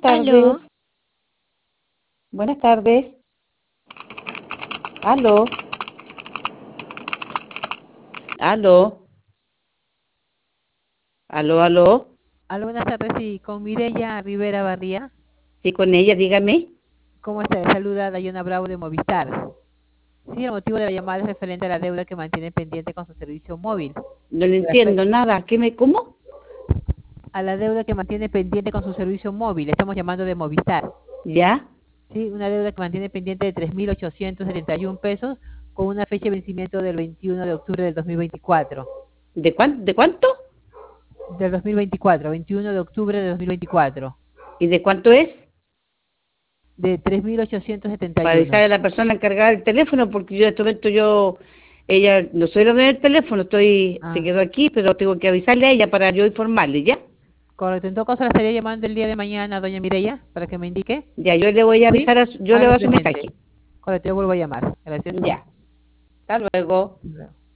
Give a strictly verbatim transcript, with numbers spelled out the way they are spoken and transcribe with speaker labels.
Speaker 1: Aló,
Speaker 2: tardes, buenas tardes. Aló, aló, aló, aló.
Speaker 3: Aló, buenas tardes, sí, con Mireya Rivera Barría.
Speaker 2: Sí, con ella, dígame.
Speaker 3: ¿Cómo está? Le saluda Dayana Bravo de Movistar. Sí, el motivo de la llamada es referente a la deuda que mantiene pendiente con su servicio móvil.
Speaker 2: No le
Speaker 3: La fe-
Speaker 2: entiendo nada. ¿Qué me, cómo?
Speaker 3: A la deuda que mantiene pendiente con su servicio móvil, estamos llamando de Movistar.
Speaker 2: ¿Ya?
Speaker 3: Sí, una deuda que mantiene pendiente de tres mil ochocientos setenta y uno pesos con una fecha de vencimiento del veintiuno de octubre del dos mil veinticuatro.
Speaker 2: ¿De cuánto? ¿De cuánto?
Speaker 3: Del dos mil veinticuatro, veintiuno de octubre de dos mil veinticuatro.
Speaker 2: ¿Y de cuánto es?
Speaker 3: De tres mil ochocientos setenta
Speaker 2: Para
Speaker 3: y
Speaker 2: avisar
Speaker 3: uno.
Speaker 2: a la persona encargada del teléfono, porque yo en este momento yo, ella, no soy la dueña del teléfono, estoy, se
Speaker 3: Ah,
Speaker 2: quedó aquí, pero tengo que avisarle a ella para yo informarle, ¿ya?
Speaker 3: correcto. En todo caso, la estaría llamando el día de mañana, doña Mireya, para que me indique.
Speaker 2: Ya, yo le voy a
Speaker 3: Sí,
Speaker 2: avisar, a su- yo le voy
Speaker 3: hágalo
Speaker 2: a dar su
Speaker 3: presente.
Speaker 2: mensaje.
Speaker 3: Correcto, yo vuelvo a llamar. Gracias.
Speaker 2: Ya. Hasta luego.
Speaker 3: Bueno.